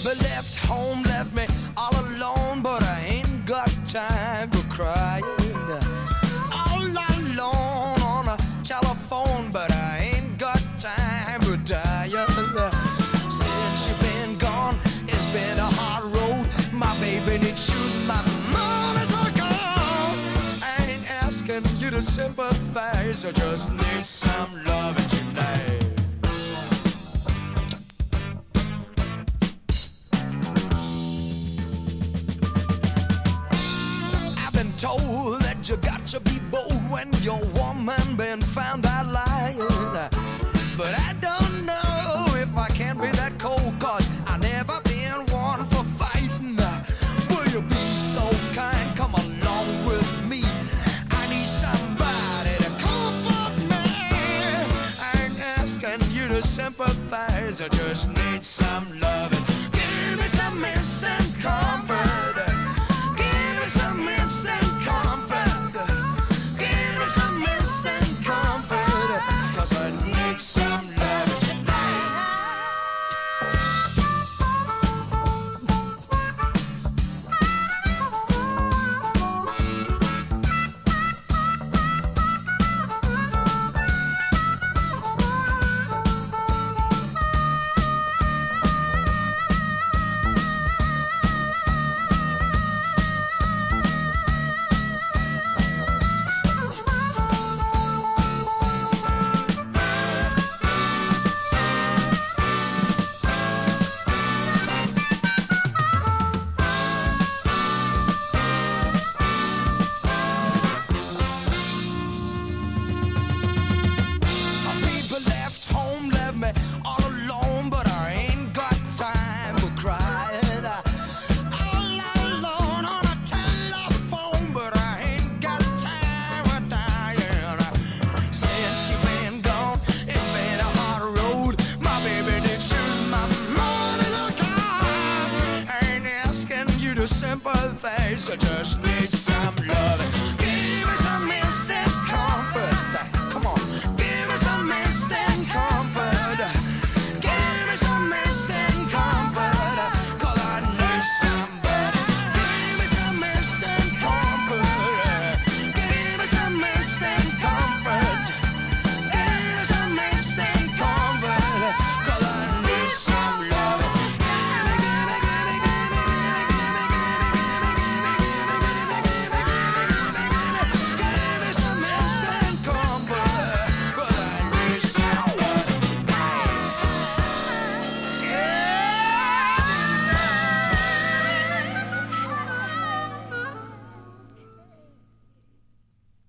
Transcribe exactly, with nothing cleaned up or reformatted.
baby left home, left me all alone, but I ain't got time for crying. All alone on a telephone, but I ain't got time for dying. Since you've been gone, it's been a hard road. My baby needs shoes, my money's all gone. I ain't asking you to sympathize, I just need some loving tonight. Told that you got to be bold when your woman been found out lying. But I don't know if I can be that cold, cause I never been one for fighting. Will you be so kind, come along with me? I need somebody to comfort me. I ain't asking you to sympathize, I just need some loving. Give me some instant comfort. Give me some instant comfort. Give me some instant comfort, cause I need some love tonight. All alone, but I ain't got time for crying. All alone on a telephone, but I ain't got time for dying. Since you've been gone, it's been a hard road. My baby needs shoes, my money's all gone. I ain't asking you to sympathize, I just